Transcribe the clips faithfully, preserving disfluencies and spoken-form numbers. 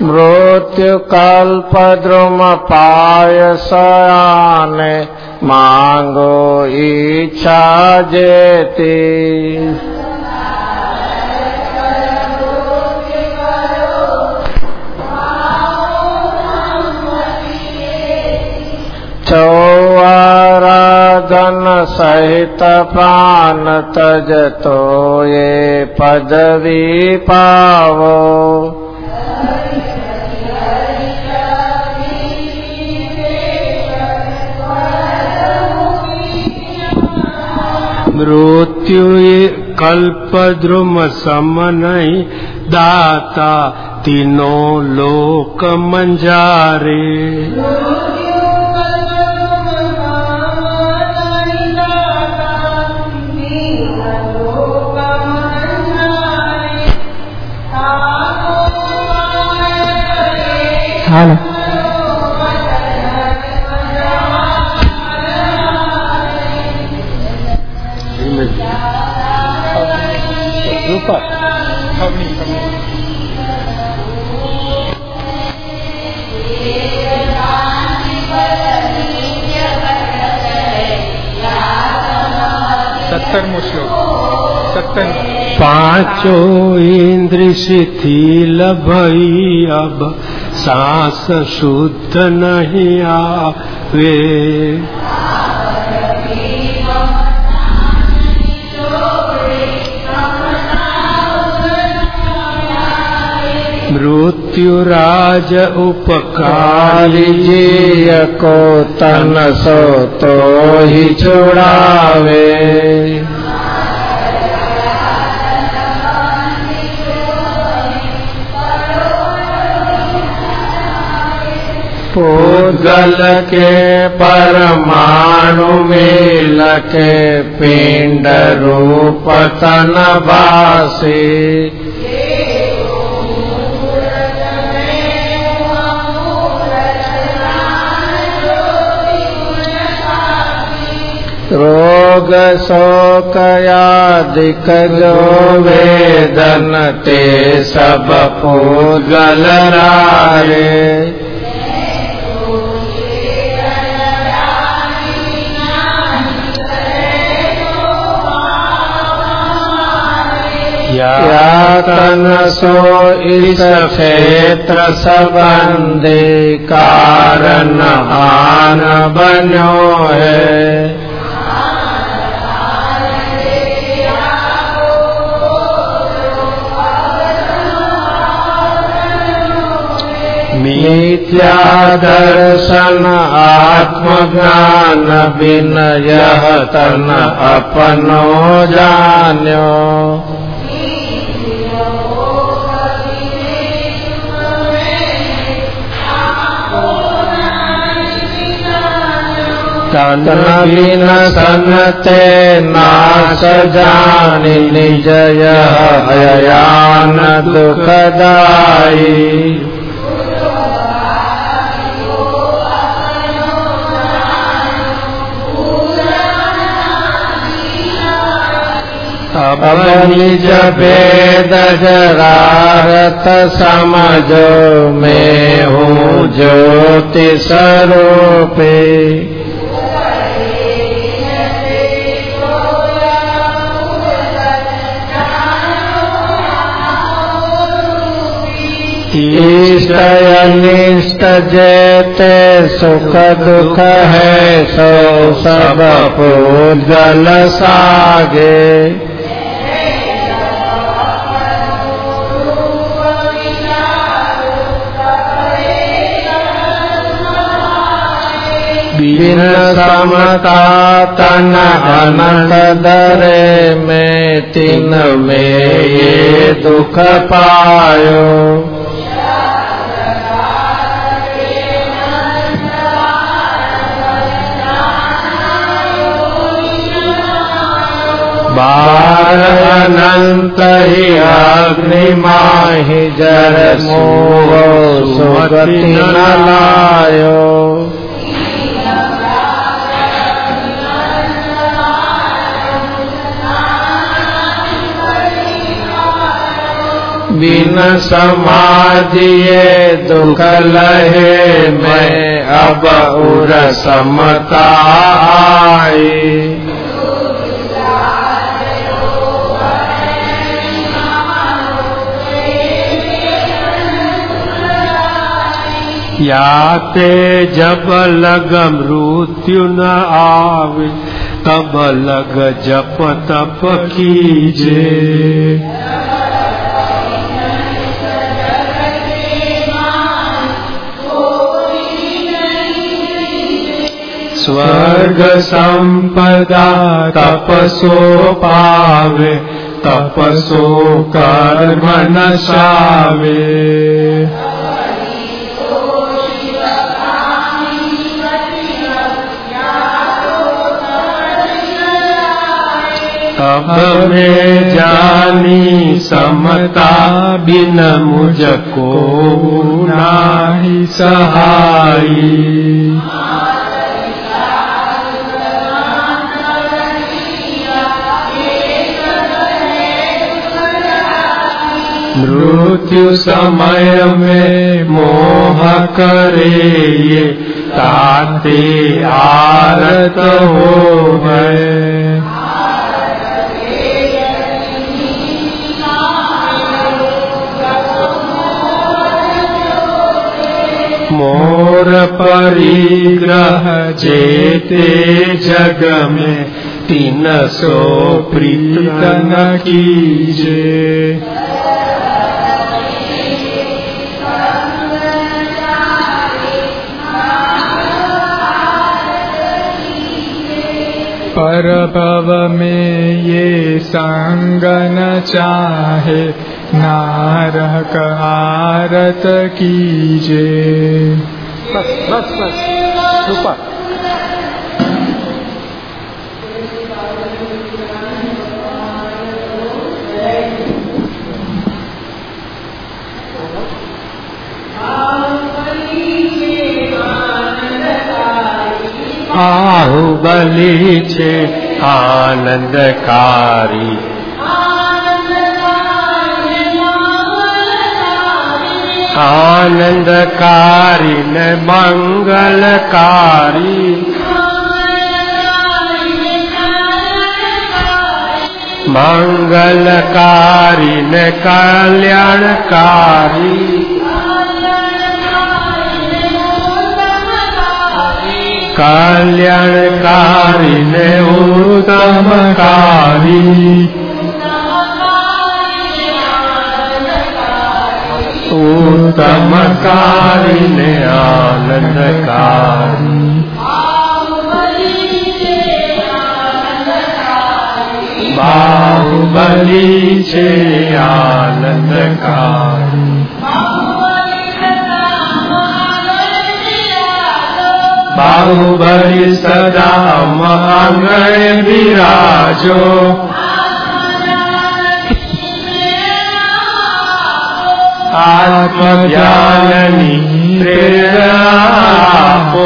मृत्यु कल्प द्रुम पायसयाने मांगो इच्छा जेती चौआराधन सहित प्राण तज तो ये पदवी पावो मृत्यु कल्प द्रुम सम नहीं दाता तीनों लोक मंजारे हाँ सत्तरमो श्लोक सत्तर पांचों इंद्र शिथिल भई अब सांस शुद्ध नहीं आवे मृत्यु राज उपकारी जिय को तन सो तो ही छुड़ावे पूगल के परमाणु मेल के पिंड रूप तन वासी रोग शोक यादिक जो वेदन ते सब पूगल रारे यातन सो इस क्षेत्र संबंधी कारण हान बन्यो है मिथ्या दर्शन आत्मज्ञान बिन यह तन अपनो जान्यो तन बिन सनते नाश जानि निज यह अयान दुखदाई अब निज वेद जरारत समझो मैं हूँ ज्योति स्वरूपे इष्ट अनिष्ट जेते सुख दुख है सो सब पूजल सागे बिन समता तन अनंत दरे में तीन में ये दुख पायो बार अनंत ही अग्नि माहि जर मोह सुगति न लायो बिन समाधिये दुख लहे मैं अब उर समता आई। याते जब लग मृत्यु न आवे तब लग जप तप कीजे। स्वर्ग संपदा तपसो पावे तपसो कर्म नशावे। तब में जानी समता बिन मुझको नाही सहाई। मृत्यु समय में मोह करे ये ताते आरत हो गए। मोर परिग्रह जेते जग में तीन सौ प्रीत न कीजे। पर भव में ये संग न चाहे नारह आरत कीजे। बस बस बस ऊपर। बाहुबली छे आनंदकारी। आनंदकारी न मंगलकारी। मंगलकारी न कल्याणकारी। कल्याणकारी ने उत्तमकारी। उत्तमकारी ने आनंदकारी। बाहुबली छे आनंदकारी। बाहुबली सदा महांगणे विराजो। आत्मज्ञानी प्रेरणा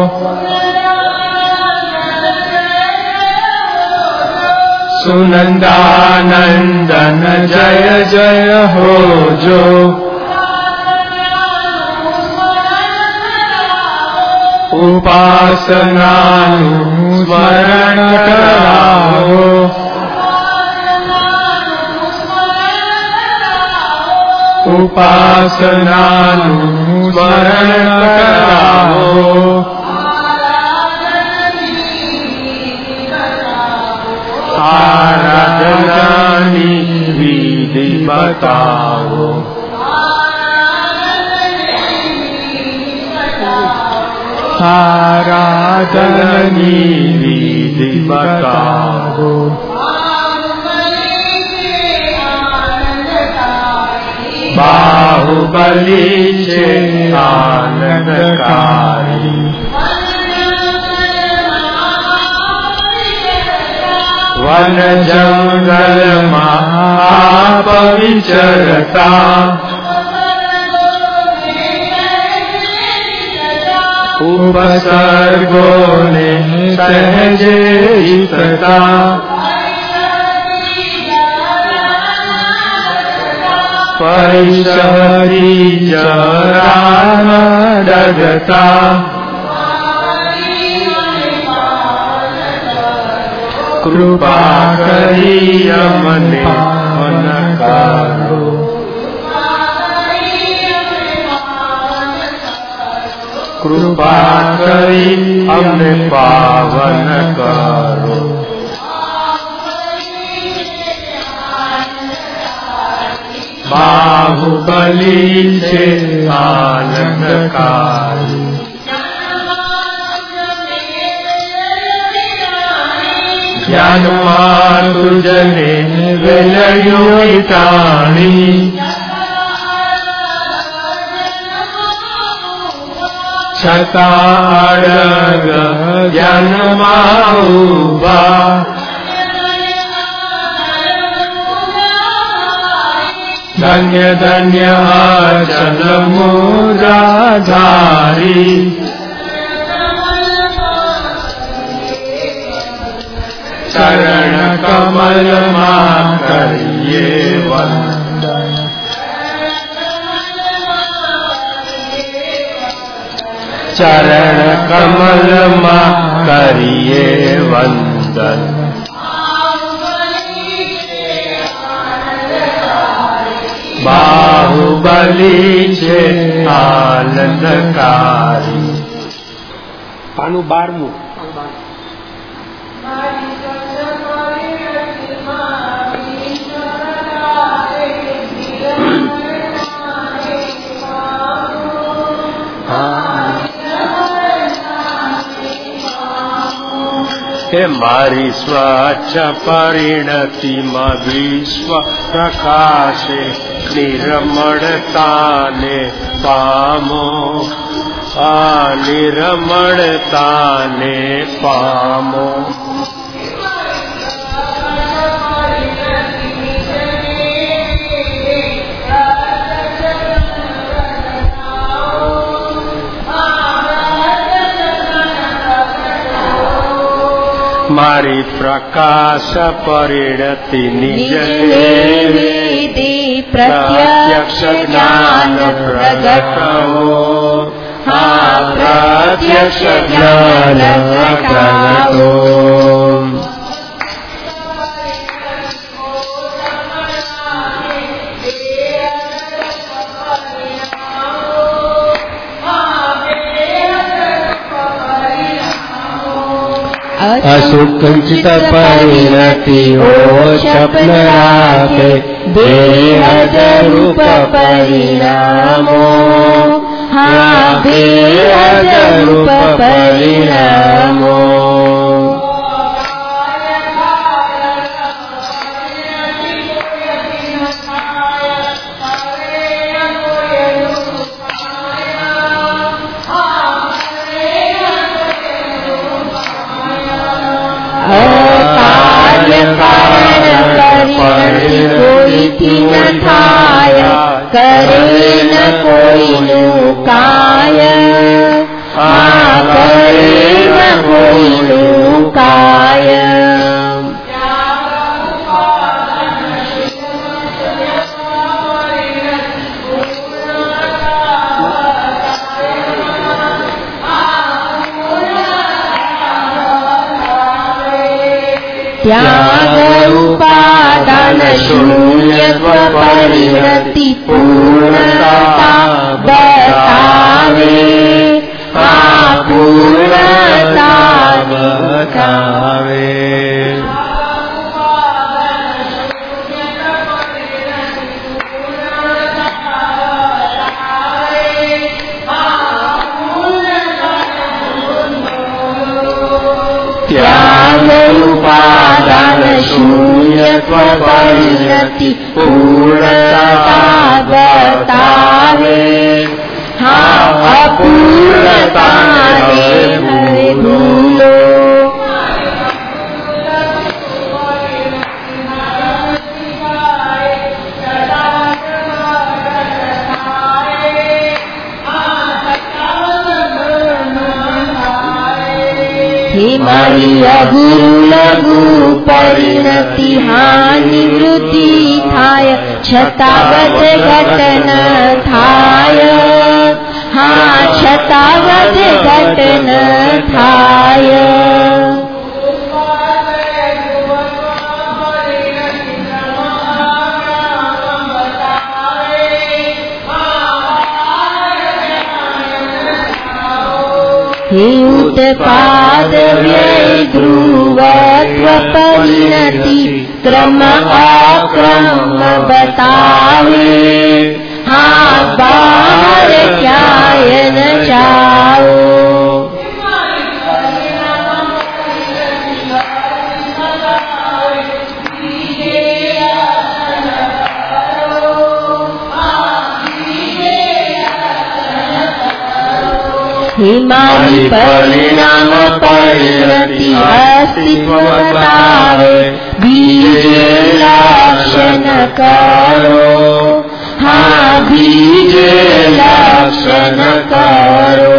सुनंदानंदन जय जय हो जो। उपासनानु स्मरण कराओ। उपासनानु स्मरण कराओ। आराधनानी विधि बताओ। आराधनी विधि बताओ। बाहुबली छे आनंदकारी। वन जंगल आप विचरता। उपसर्गो ने सहजे हितता। परिसरी जरा न डरता, कृपा करी अमने पावन करो। कृपा करी अमने पावन करो। बाहुबली से आनंदकारी, ज्ञान मातुजने वेलयोताणी, छताड़ग ज्ञान माऊबा, धन्य धन्य अचल मुराधारी, चरण कमल मां करिए वंदन। चरण कमल मां करिए वंदन। बाहुबली छे आनंदकारी। પાનું બારમું. हे मारी स्वच्छ परिणति में विश्व प्रकाशे निर्मलता ने पामो, आ निर्मलता ने पामो। मारी प्रकाश परिणति निज वेदे प्रत्यक्ष ज्ञान प्रगट हो, हाँ प्रत्यक्ष ज्ञान प्रगट हो। असुकंचित परिणति हो स्वप्न राखे, बेहद रूप परिणामो, हाँ बेहद रूप परिणामो। कोई थी न थाय, करे न कोई नु काय, हाँ करे न कोई नु काय। त्याग उपादान शून्यत्व परिणति पूर्णता बतावे, हाँ पूर्णता बतावे। त्याग उपादान शून्यत्व परिणति पूर्णता बतावे, हाँ अपूर्णता ने भूलो। हे मारी अगुरु लघु परिणति हानि वृद्धि थाय छतावत घटन थाय हाँ छतावत घटन थाय हे उत्पाद व्यय ध्रुवत्व परिणति क्रम अक्रम बतावे हाँ बाहर क्या न जाओ हिमानी परिणाम परिणति अस्तित्व बतावे बीज लक्षण करो हाँ बीज लक्षण करो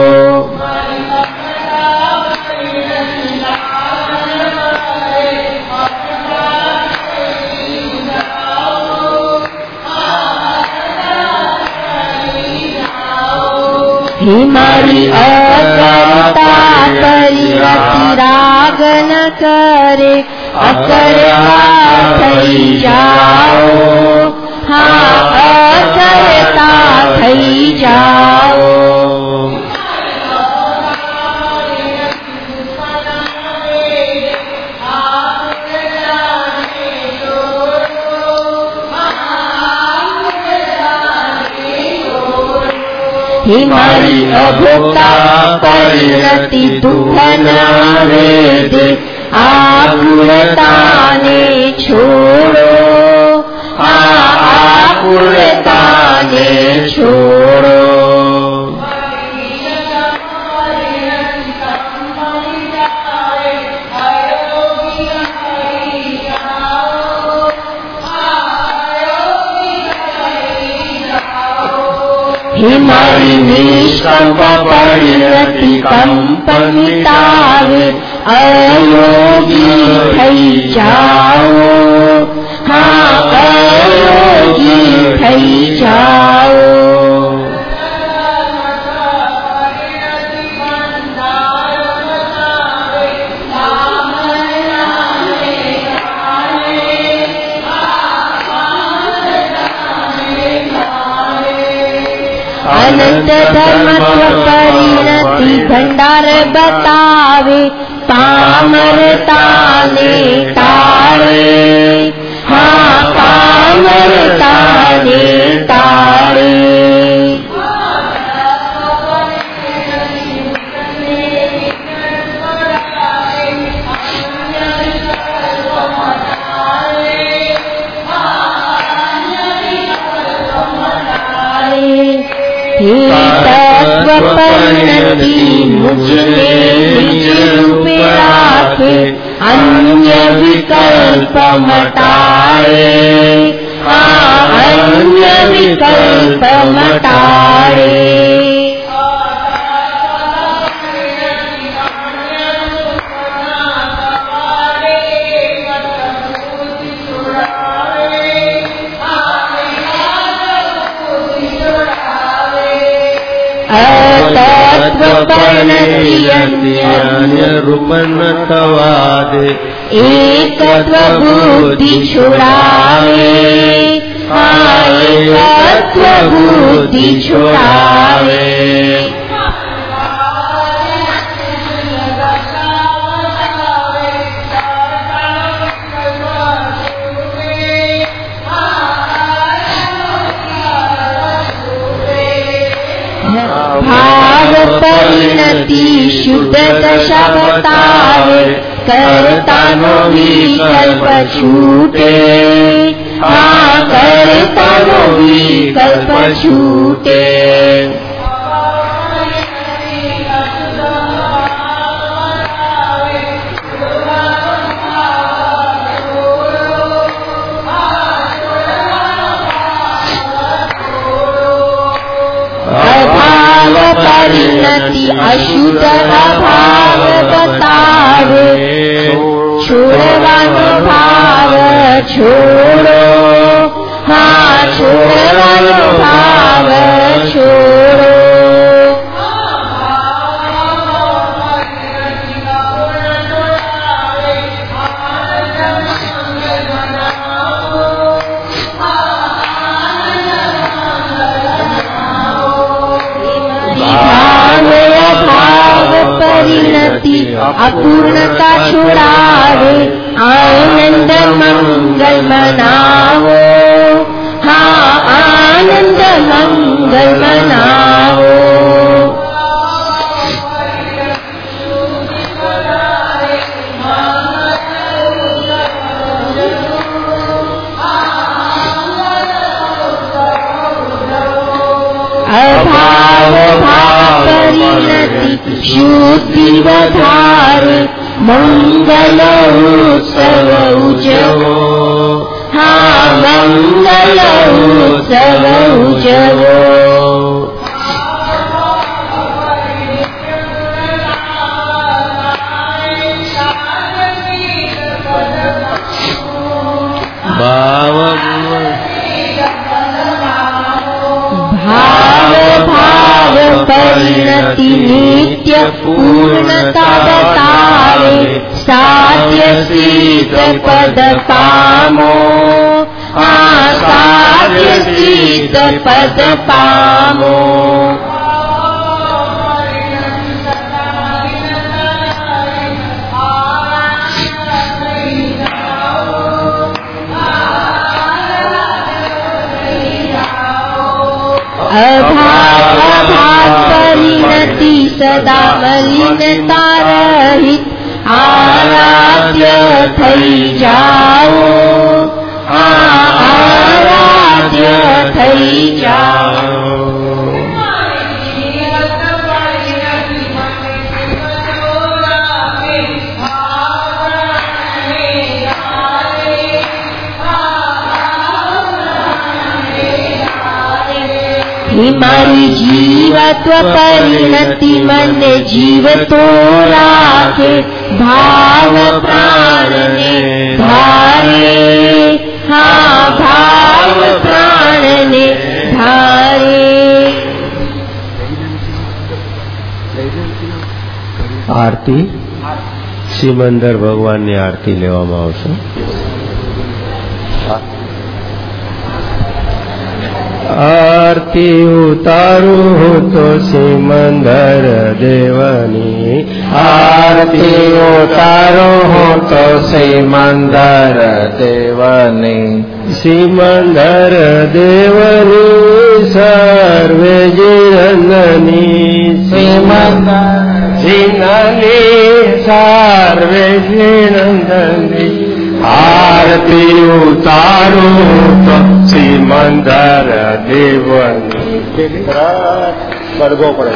हिमारी अकर्ता परिणति राग न करे अकर्ता थई जाओ हाँ अकर्ता थई जाओ हिमारी अभोक्ता परिणति दुख न वेदे आकुलता ने छोड़ो हाँ आकुलता ने छोड़ो हिमारी निष्कल्प परिणति कंपनितावे अयोगी थई जाओ हाँ अयोगी थई जाओ अनंत धर्मत्व परिणति भंडार बतावे पामरता ने तारे हाँ पामरता ने तारे तत्व परिणति मुझे निज रूप राखे अन्य विकल्प मटाए हाँ अन्य विकल्प मटाए तत्व परिणति अन्य रूप न तवादे एकत्व बुद्धि छुड़ावे हाँ एकत्व बुद्धि छुड़ावे भाव परिणति शुद्ध दशा बतावे करता नो विकल्प छूटे हाँ करता नो विकल्प छूटे परिणति अशुद्ध अभाव बता છોડો, હા છોડવાનો ભાવ છોડો. પરિણતિ અપૂર્ણતા છોડાવે, આનંદ મંગલ મનાવો, હા આનંદ મંગલ મનાવો. અભાવ ભાવ પરિણતિ શુદ્ધિ વધારે, મંગલ ઉત્સવ ઉજવો, હા મંગલ ઉત્સવ ઉજવો. ભાવ ભાવ ભાવ પરિણતિ નિત્ય પૂર્ણતા બતાવે, સાધ્ય સિદ્ધ પદ પામો, આ સાધ્ય સિદ્ધ પદ પામો. અભાવ અભાવ પરિણતિ સદા મલિનતા રહિત, આરાધ્ય થઈ જાઓ, હા આરાધ્ય થઈ જાઓ. મારી જીવત્વ પરિણતિ મને જીવતો રાખે, ભાવ પ્રાણને ધારે, હા ભાવ પ્રાણને ધારે. આરતી સિમંદર ભગવાનની આરતી લેવામાં આવશે. આરતી ઉતારું હું તો સિમંદર દેવની, આરતી ઉતારું હું તો સિમંદર દેવની, સિમંદર દેવની સર્વે જીરંદની, સિમંદર જીનની સર્વે જીનંદની, આરતી ઉતારું તો સિમંદર દેવની. પડઘો પડે.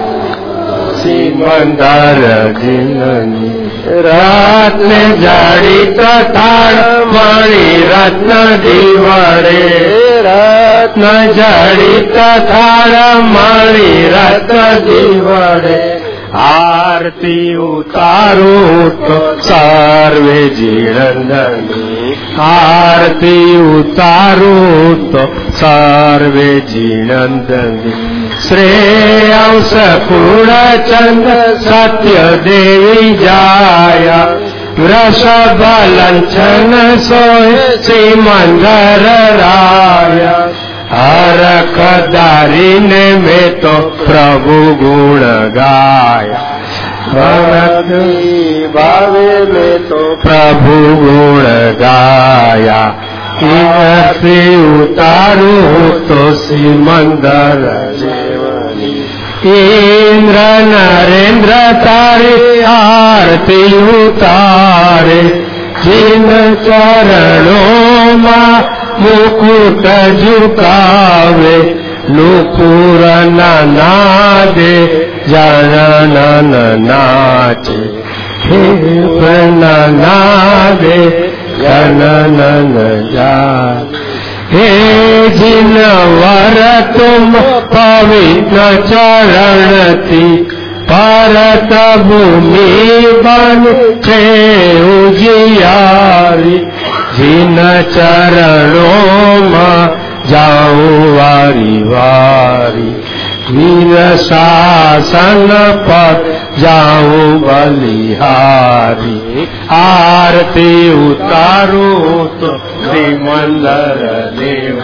સિમંદર જીનની રત્ન જડિત થાળ મણી રત્ન દીવડે, રત્ન જડિત થાળ મણી રત્ન દીવડે, આરતી ઉતારું તો સર્વે જીણંદની, આરતી ઉતારું તો સર્વે જીણંદની, શ્રેयांस પૂર્ણચંદ સત્ય દેવી જાયા, વૃષભ લંછન સોય સિમંદર રાયા, હરખ ધારીને મેં તો પ્રભુ ગુણ ગાયા, ભક્તિ ભાવે મેં તો પ્રભુ ગુણ ગાયા, આરતી ઉતારું તો સિમંદર દેવની, ઇન્દ્ર નરેન્દ્ર તારી આરતી ઉતારે, જીન ચરણોમાં મુકુટ ઝુકાવે, નુપુર નાદે જનન નાચે, હે નાદે જનન જા, હે જીનવર તુમ પવિત્ર ચરણથી, ભારત ભૂમિ બન છે ઉજિયારી, જીન ચરણોમાં જાઉં વારી વારી વીર શાસન પર જાઉં બલિહારી આરતી ઉતારું તો શ્રીમંદર દેવ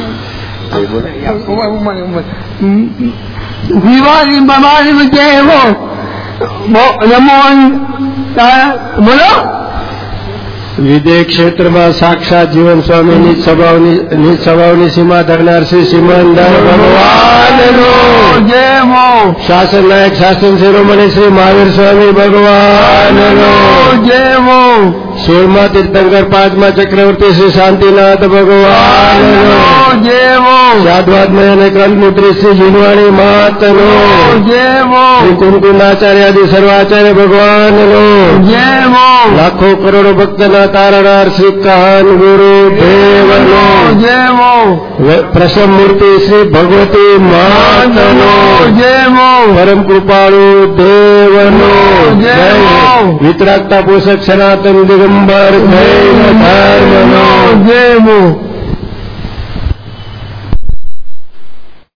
વિવાદી બમારી જે એવો રમોન બોલો વિદેહ ક્ષેત્રમાં સાક્ષાત જીવન સ્વામીની સભાઓની સભાઓની સીમા ધરનાર શ્રી સિમંદર ભગવાનનો જય શાસન નાયક શાસન શિરોમણી શ્રી મહાવીર સ્વામી ભગવાનનો જય સોળમા તીર્થંકર પાંચમા ચક્રવર્તી શ્રી શાંતિનાથ ભગવાનનો જય સાધવાત્મય અને કંદમુત્રી શ્રી જીનવાણી માતનો જય શ્રી કુમકુંડાચાર્ય આદિ સર્વાચાર્ય ભગવાનનો જય લાખો કરોડો ભક્તના તારણાર શ્રી કાન ગુરુ દેવનો જય પ્રસમ મૂર્તિ શ્રી ભગવતી માતનો જય પરમ કૃપાળુ દેવનો જય વિતરાગતા પોષક સનાતન દિગંબર જૈન ધર્મનો જય